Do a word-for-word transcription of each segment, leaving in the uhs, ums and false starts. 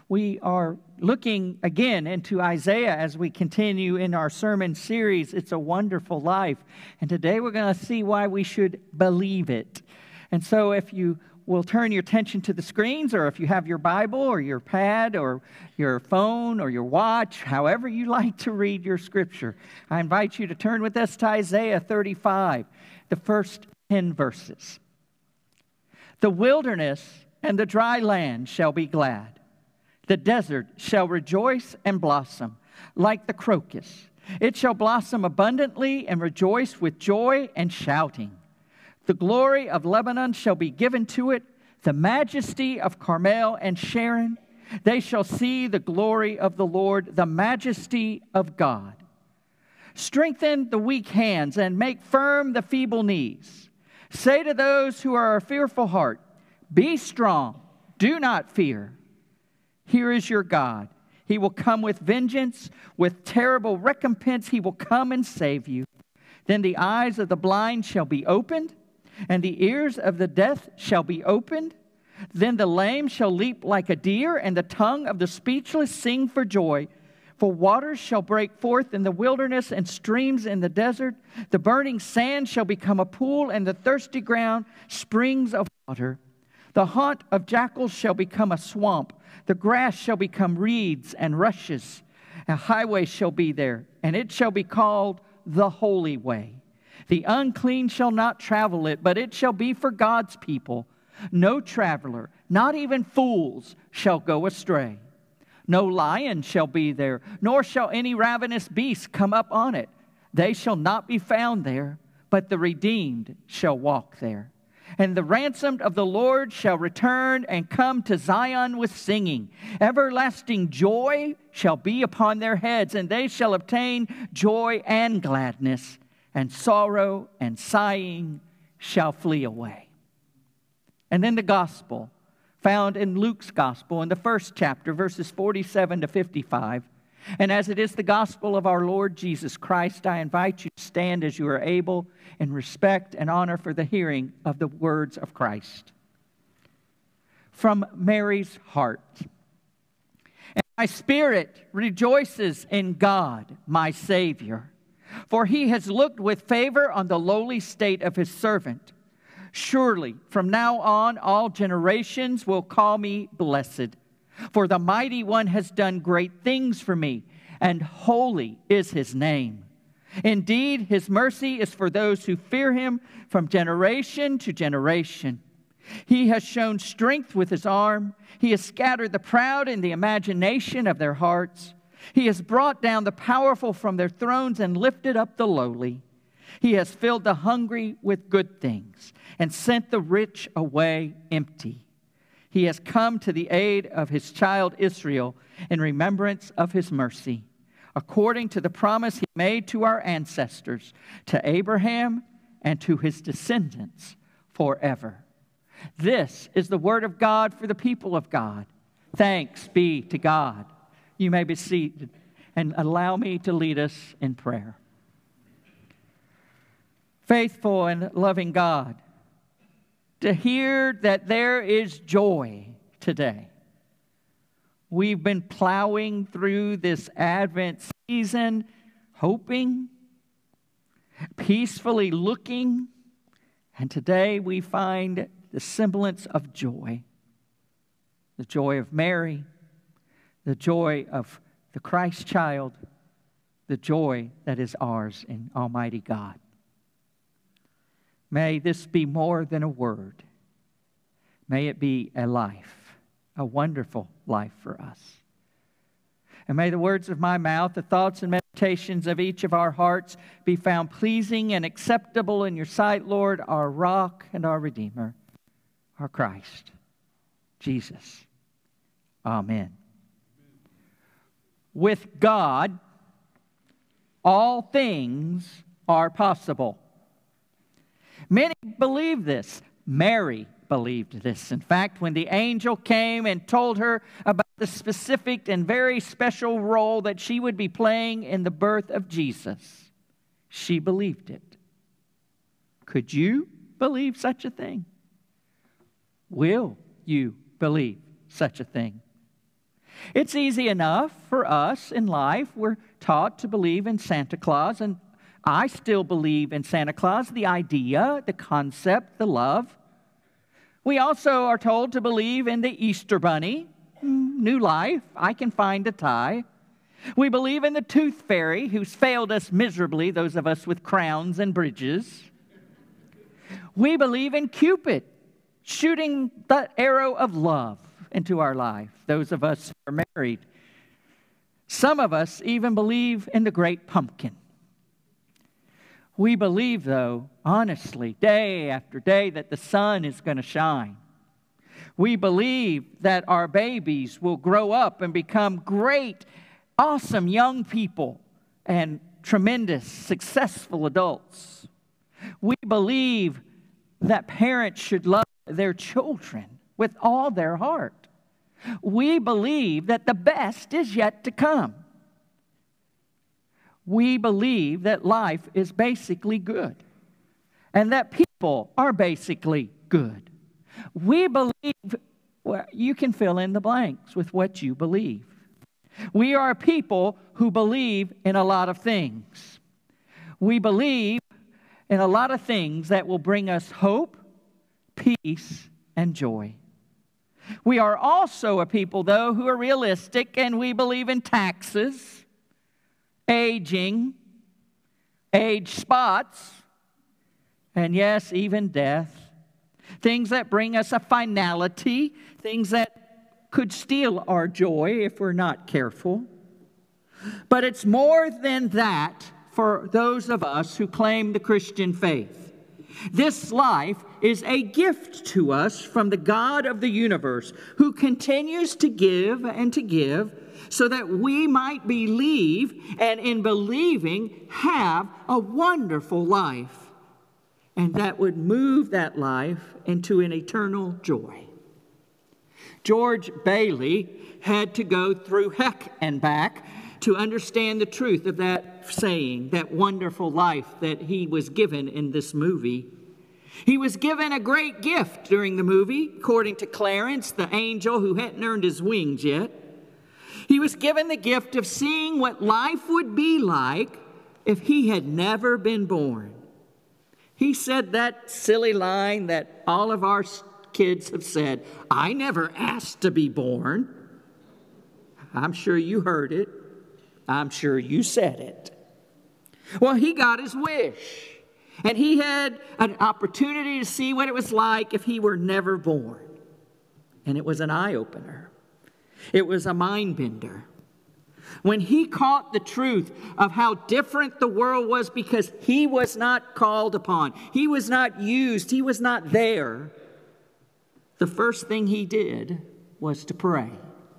We are looking again into Isaiah as we continue in our sermon series, It's a Wonderful Life. And today we're going to see why we should believe it. And so if you will turn your attention to the screens, or if you have your Bible or your pad or your phone or your watch, however you like to read your scripture, I invite you to turn with us to Isaiah thirty-five, the first ten verses. The wilderness and the dry land shall be glad. The desert shall rejoice and blossom like the crocus. It shall blossom abundantly and rejoice with joy and shouting. The glory of Lebanon shall be given to it, the majesty of Carmel and Sharon. They shall see the glory of the Lord, the majesty of God. Strengthen the weak hands and make firm the feeble knees. Say to those who are a fearful heart, be strong, do not fear. Here is your God. He will come with vengeance, with terrible recompense. He will come and save you. Then the eyes of the blind shall be opened, and the ears of the deaf shall be opened. Then the lame shall leap like a deer, and the tongue of the speechless sing for joy. For waters shall break forth in the wilderness, and streams in the desert. The burning sand shall become a pool, and the thirsty ground springs of water. The haunt of jackals shall become a swamp. The grass shall become reeds and rushes. A highway shall be there, and it shall be called the Holy Way. The unclean shall not travel it, but it shall be for God's people. No traveler, not even fools, shall go astray. No lion shall be there, nor shall any ravenous beast come up on it. They shall not be found there, but the redeemed shall walk there. And the ransomed of the Lord shall return and come to Zion with singing. Everlasting joy shall be upon their heads, and they shall obtain joy and gladness, and sorrow and sighing shall flee away. And then the gospel found in Luke's gospel in the first chapter, verses forty-seven to fifty-five. And as it is the gospel of our Lord Jesus Christ, I invite you to stand as you are able in respect and honor for the hearing of the words of Christ. From Mary's heart. And my spirit rejoices in God, my Savior, for he has looked with favor on the lowly state of his servant. Surely, from now on, all generations will call me blessed. For the Mighty One has done great things for me, and holy is his name. Indeed, his mercy is for those who fear him from generation to generation. He has shown strength with his arm. He has scattered the proud in the imagination of their hearts. He has brought down the powerful from their thrones and lifted up the lowly. He has filled the hungry with good things and sent the rich away empty. He has come to the aid of his child Israel in remembrance of his mercy, according to the promise he made to our ancestors, to Abraham and to his descendants forever. This is the word of God for the people of God. Thanks be to God. You may be seated and allow me to lead us in prayer. Faithful and loving God, to hear that there is joy today. We've been plowing through this Advent season, hoping, peacefully looking, and today we find the semblance of joy. The joy of Mary, the joy of the Christ child, the joy that is ours in Almighty God. May this be more than a word. May it be a life, a wonderful life for us. And may the words of my mouth, the thoughts and meditations of each of our hearts be found pleasing and acceptable in your sight, Lord, our rock and our Redeemer, our Christ, Jesus. Amen. With God, all things are possible. Many believe this. Mary believed this. In fact, when the angel came and told her about the specific and very special role that she would be playing in the birth of Jesus, she believed it. Could you believe such a thing? Will you believe such a thing? It's easy enough for us in life. We're taught to believe in Santa Claus, and I still believe in Santa Claus, the idea, the concept, the love. We also are told to believe in the Easter Bunny, new life, I can find a tie. We believe in the Tooth Fairy, who's failed us miserably, those of us with crowns and bridges. We believe in Cupid, shooting the arrow of love into our life, those of us who are married. Some of us even believe in the great pumpkin. We believe, though, honestly, day after day, that the sun is going to shine. We believe that our babies will grow up and become great, awesome young people and tremendous, successful adults. We believe that parents should love their children with all their heart. We believe that the best is yet to come. We believe that life is basically good and that people are basically good. We believe, well, you can fill in the blanks with what you believe. We are people who believe in a lot of things. We believe in a lot of things that will bring us hope, peace, and joy. We are also a people, though, who are realistic, and we believe in taxes, aging, age spots, and yes, even death. Things that bring us a finality, things that could steal our joy if we're not careful. But it's more than that for those of us who claim the Christian faith. This life is a gift to us from the God of the universe, who continues to give and to give so that we might believe, and in believing have a wonderful life. And that would move that life into an eternal joy. George Bailey had to go through heck and back to understand the truth of that saying, that wonderful life that he was given in this movie. He was given a great gift during the movie, according to Clarence, the angel who hadn't earned his wings yet. He was given the gift of seeing what life would be like if he had never been born. He said that silly line that all of our kids have said, "I never asked to be born." I'm sure you heard it. I'm sure you said it. Well, he got his wish. And he had an opportunity to see what it was like if he were never born. And it was an eye-opener. It was a mind-bender. When he caught the truth of how different the world was because he was not called upon, he was not used, he was not there, the first thing he did was to pray.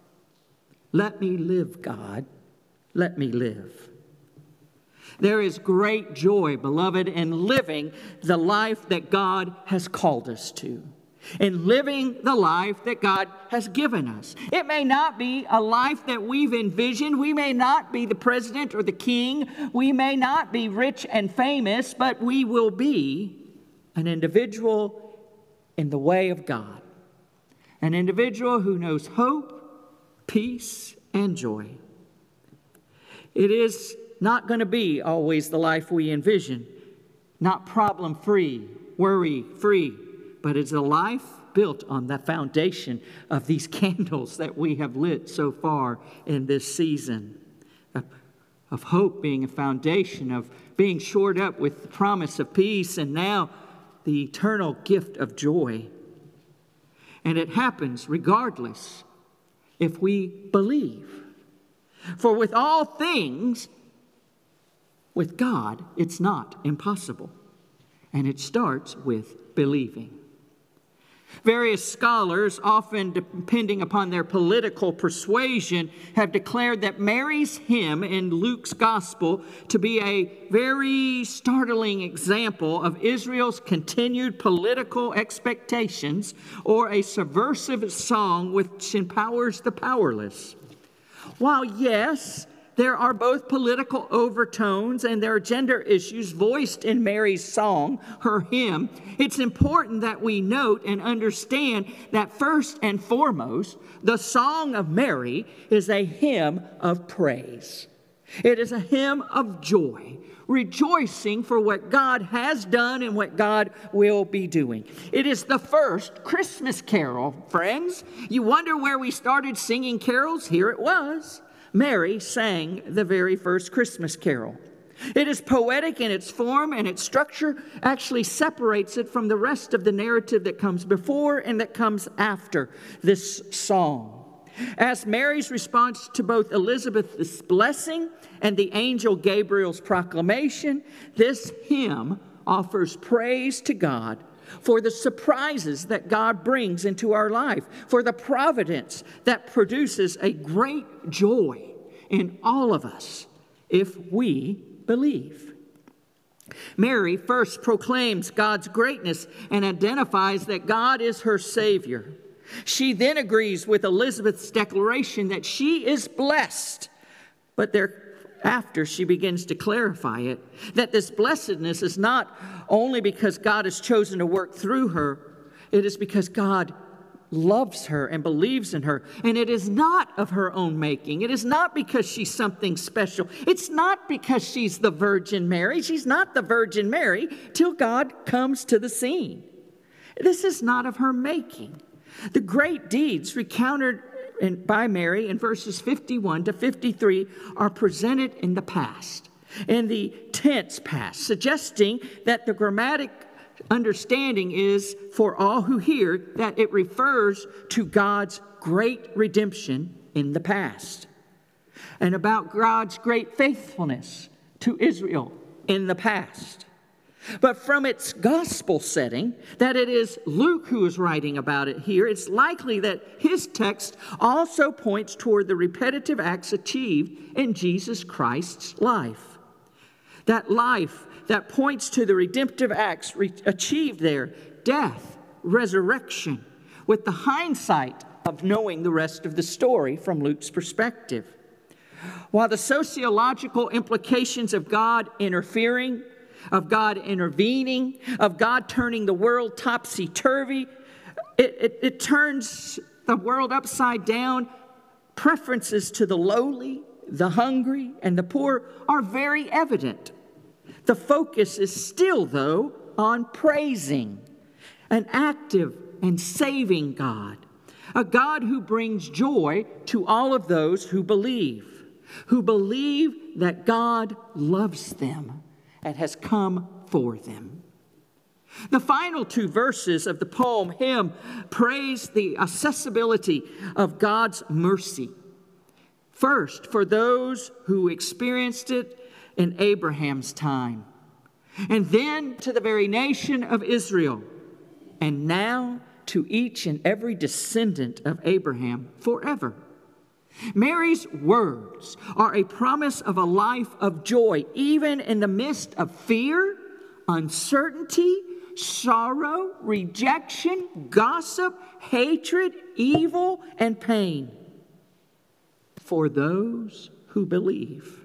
Let me live, God. Let me live. There is great joy, beloved, in living the life that God has called us to, in living the life that God has given us. It may not be a life that we've envisioned. We may not be the president or the king. We may not be rich and famous, but we will be an individual in the way of God, an individual who knows hope, peace, and joy. It is not going to be always the life we envision, not problem-free, worry-free, but it's a life built on the foundation of these candles that we have lit so far in this season, of, of hope being a foundation, of being shored up with the promise of peace, and now the eternal gift of joy. And it happens regardless if we believe. For with all things, with God, it's not impossible. And it starts with believing. Various scholars, often depending upon their political persuasion, have declared that Mary's hymn in Luke's gospel to be a very startling example of Israel's continued political expectations, or a subversive song which empowers the powerless. While yes, there are both political overtones and there are gender issues voiced in Mary's song, her hymn, it's important that we note and understand that first and foremost, the Song of Mary is a hymn of praise. It is a hymn of joy, rejoicing for what God has done and what God will be doing. It is the first Christmas carol, friends. You wonder where we started singing carols? Here it was. Mary sang the very first Christmas carol. It is poetic in its form, and its structure actually separates it from the rest of the narrative that comes before and that comes after this song. As Mary's response to both Elizabeth's blessing and the angel Gabriel's proclamation, this hymn offers praise to God for the surprises that God brings into our life, for the providence that produces a great joy in all of us if we believe. Mary first proclaims God's greatness and identifies that God is her Savior. She then agrees with Elizabeth's declaration that she is blessed, but thereafter she begins to clarify it, that this blessedness is not only because God has chosen to work through her, it is because God loves her and believes in her. And it is not of her own making. It is not because she's something special. It's not because she's the Virgin Mary. She's not the Virgin Mary till God comes to the scene. This is not of her making. The great deeds recounted in, by Mary in verses fifty-one to fifty-three are presented in the past, in the tense past, suggesting that the grammatic understanding is, for all who hear, that it refers to God's great redemption in the past, and about God's great faithfulness to Israel in the past. But from its gospel setting, that it is Luke who is writing about it here, it's likely that his text also points toward the repetitive acts achieved in Jesus Christ's life. That life that points to the redemptive acts re- achieved there, death, resurrection, with the hindsight of knowing the rest of the story from Luke's perspective. While the sociological implications of God interfering, of God intervening, of God turning the world topsy-turvy, it, it, it turns the world upside down. Preferences to the lowly, the hungry, and the poor are very evident. The focus is still, though, on praising an active and saving God, a God who brings joy to all of those who believe, who believe that God loves them and has come for them. The final two verses of the poem hymn praise the accessibility of God's mercy. First, for those who experienced it in Abraham's time, and then to the very nation of Israel, and now to each and every descendant of Abraham forever. Mary's words are a promise of a life of joy, even in the midst of fear, uncertainty, sorrow, rejection, gossip, hatred, evil, and pain, for those who believe.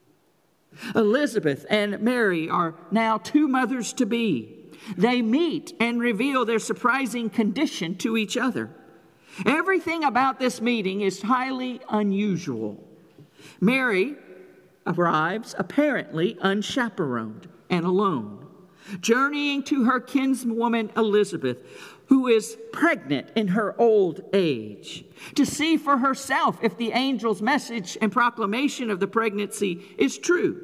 Elizabeth and Mary are now two mothers-to-be. They meet and reveal their surprising condition to each other. Everything about this meeting is highly unusual. Mary arrives apparently unchaperoned and alone, journeying to her kinswoman Elizabeth, who is pregnant in her old age, to see for herself if the angel's message and proclamation of the pregnancy is true.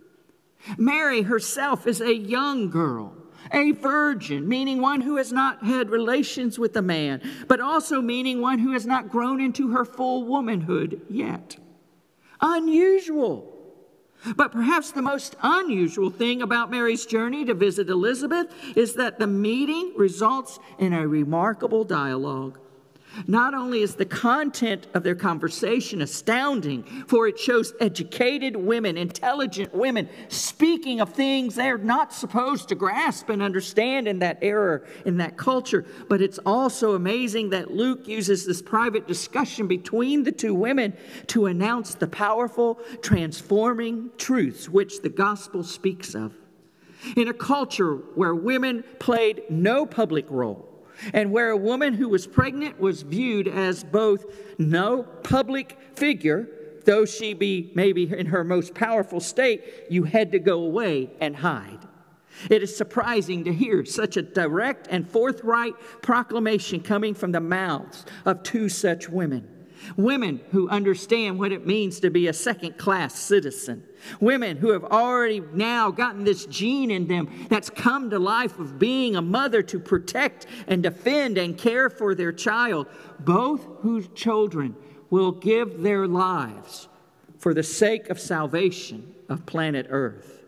Mary herself is a young girl, a virgin, meaning one who has not had relations with a man, but also meaning one who has not grown into her full womanhood yet. Unusual. But perhaps the most unusual thing about Mary's journey to visit Elizabeth is that the meeting results in a remarkable dialogue. Not only is the content of their conversation astounding, for it shows educated women, intelligent women, speaking of things they're not supposed to grasp and understand in that era, in that culture. But it's also amazing that Luke uses this private discussion between the two women to announce the powerful, transforming truths which the gospel speaks of. In a culture where women played no public role, and where a woman who was pregnant was viewed as both no public figure, though she be maybe in her most powerful state, you had to go away and hide. It is surprising to hear such a direct and forthright proclamation coming from the mouths of two such women. Women who understand what it means to be a second-class citizen. Women who have already now gotten this gene in them that's come to life of being a mother to protect and defend and care for their child. Both whose children will give their lives for the sake of salvation of planet Earth.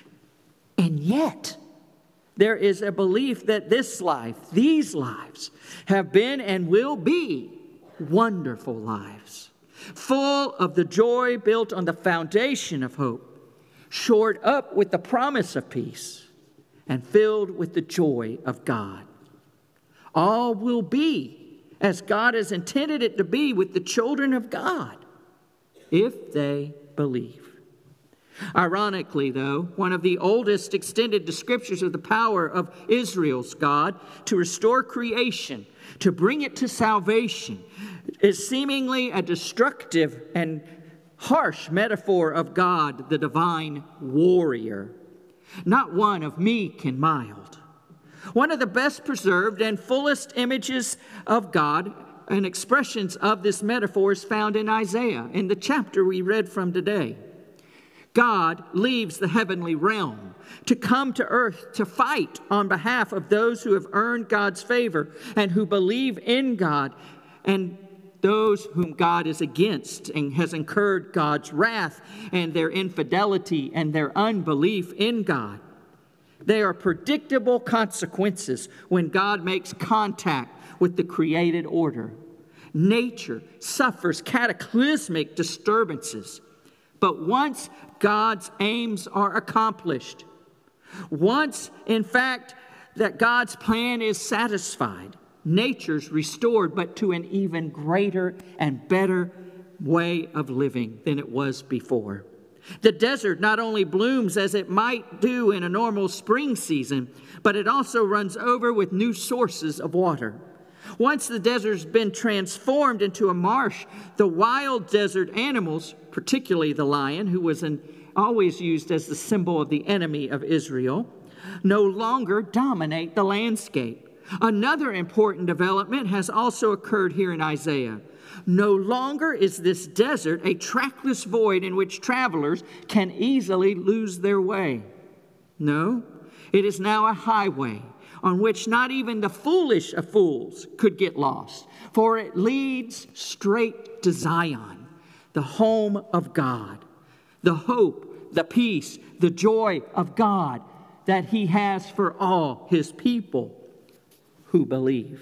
And yet, there is a belief that this life, these lives, have been and will be wonderful lives, full of the joy built on the foundation of hope, shored up with the promise of peace, and filled with the joy of God. All will be as God has intended it to be with the children of God, if they believe. Ironically, though, one of the oldest extended descriptions of the power of Israel's God to restore creation, to bring it to salvation, is seemingly a destructive and harsh metaphor of God, the divine warrior, not one of meek and mild. One of the best preserved and fullest images of God and expressions of this metaphor is found in Isaiah, in the chapter we read from today. God leaves the heavenly realm to come to earth to fight on behalf of those who have earned God's favor and who believe in God, and those whom God is against and has incurred God's wrath and their infidelity and their unbelief in God. They are predictable consequences when God makes contact with the created order. Nature suffers cataclysmic disturbances. But once God's aims are accomplished, once, in fact, that God's plan is satisfied, nature's restored, but to an even greater and better way of living than it was before. The desert not only blooms as it might do in a normal spring season, but it also runs over with new sources of water. Once the desert's been transformed into a marsh, the wild desert animals, particularly the lion, who was an, always used as the symbol of the enemy of Israel, no longer dominate the landscape. Another important development has also occurred here in Isaiah. No longer is this desert a trackless void in which travelers can easily lose their way. No, it is now a highway on which not even the foolish of fools could get lost, for it leads straight to Zion, the home of God, the hope, the peace, the joy of God that He has for all His people who believe.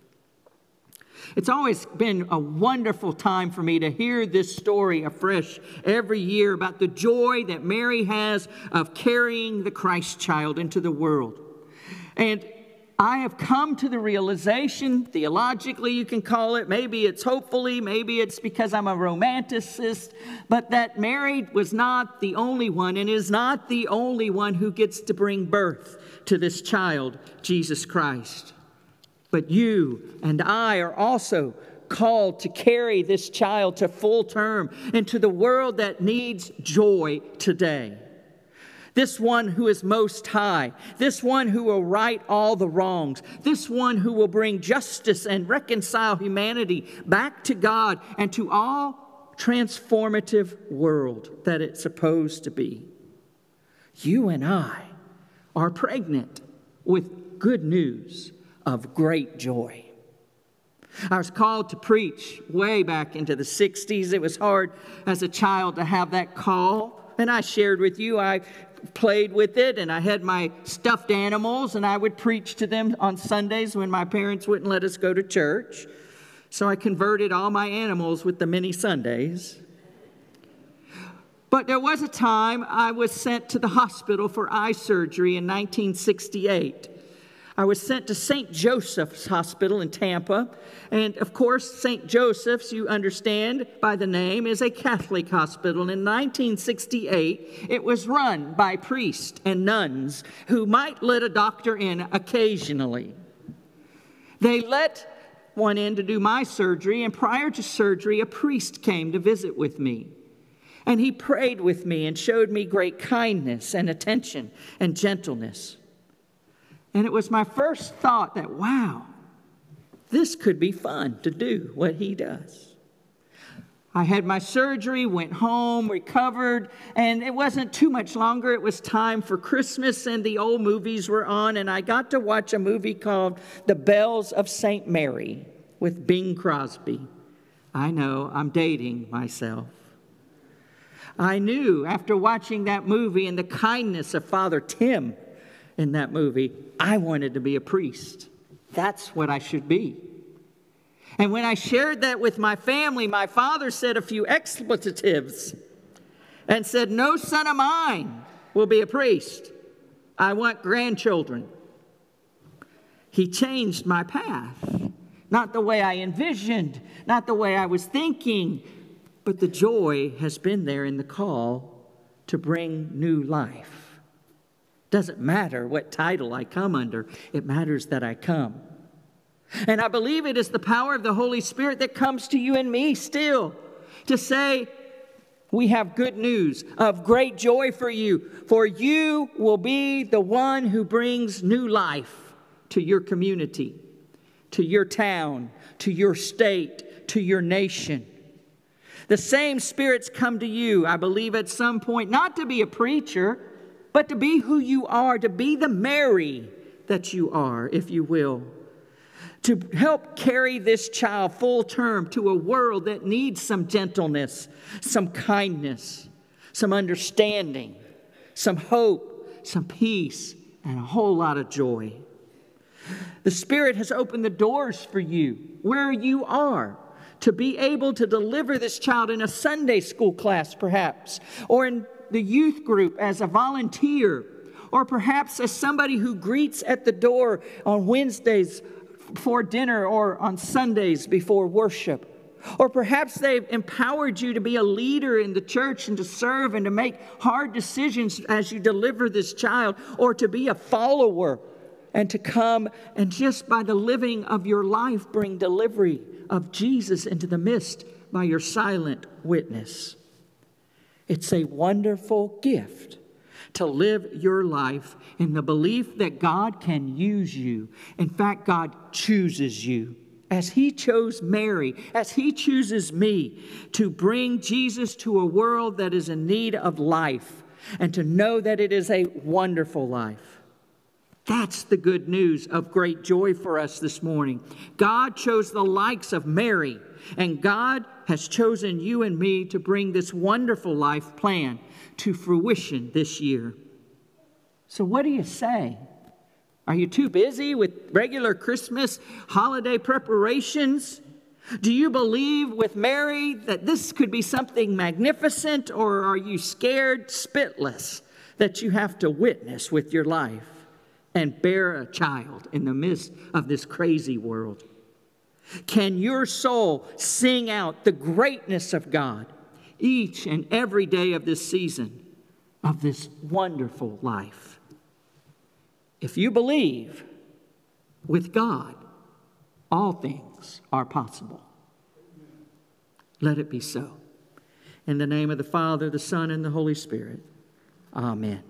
It's always been a wonderful time for me to hear this story afresh every year about the joy that Mary has of carrying the Christ child into the world. And I have come to the realization, theologically you can call it, maybe it's hopefully, maybe it's because I'm a romanticist, but that Mary was not the only one and is not the only one who gets to bring birth to this child, Jesus Christ. But you and I are also called to carry this child to full term into the world that needs joy today. This one who is most high, this one who will right all the wrongs, this one who will bring justice and reconcile humanity back to God and to all transformative world that it's supposed to be. You and I are pregnant with good news of great joy. I was called to preach way back into the sixties. It was hard as a child to have that call. And I shared with you, I played with it, and I had my stuffed animals, and I would preach to them on Sundays when my parents wouldn't let us go to church. So I converted all my animals with the mini Sundays. But there was a time I was sent to the hospital for eye surgery in nineteen sixty-eight. I was sent to Saint Joseph's Hospital in Tampa. And of course, Saint Joseph's, you understand by the name, is a Catholic hospital. In nineteen sixty-eight, it was run by priests and nuns who might let a doctor in occasionally. They let one in to do my surgery, and prior to surgery, a priest came to visit with me. And he prayed with me and showed me great kindness and attention and gentleness. And it was my first thought that, wow, this could be fun to do what he does. I had my surgery, went home, recovered, and it wasn't too much longer. It was time for Christmas, and the old movies were on, and I got to watch a movie called The Bells of Saint Mary with Bing Crosby. I know, I'm dating myself. I knew after watching that movie and the kindness of Father Tim in that movie, I wanted to be a priest. That's what I should be. And when I shared that with my family, my father said a few expletives and said, "No son of mine will be a priest. I want grandchildren." He changed my path. Not the way I envisioned, not the way I was thinking, but the joy has been there in the call to bring new life. Doesn't matter what title I come under. It matters that I come. And I believe it is the power of the Holy Spirit that comes to you and me still to say, we have good news of great joy for you. For you will be the one who brings new life to your community, to your town, to your state, to your nation. The same spirits come to you, I believe, at some point, not to be a preacher, but to be who you are, to be the Mary that you are, if you will. To help carry this child full term to a world that needs some gentleness, some kindness, some understanding, some hope, some peace, and a whole lot of joy. The Spirit has opened the doors for you where you are to be able to deliver this child in a Sunday school class, perhaps, or in the youth group as a volunteer, or perhaps as somebody who greets at the door on Wednesdays before dinner or on Sundays before worship. Or perhaps they've empowered you to be a leader in the church and to serve and to make hard decisions as you deliver this child, or to be a follower and to come and just by the living of your life bring delivery of Jesus into the midst by your silent witness. It's a wonderful gift to live your life in the belief that God can use you. In fact, God chooses you. As He chose Mary, as He chooses me to bring Jesus to a world that is in need of life and to know that it is a wonderful life. That's the good news of great joy for us this morning. God chose the likes of Mary, and God has chosen you and me to bring this wonderful life plan to fruition this year. So what do you say? Are you too busy with regular Christmas holiday preparations? Do you believe with Mary that this could be something magnificent, or are you scared spitless that you have to witness with your life and bear a child in the midst of this crazy world? Can your soul sing out the greatness of God each and every day of this season of this wonderful life? If you believe, with God, all things are possible. Let it be so. In the name of the Father, the Son, and the Holy Spirit. Amen.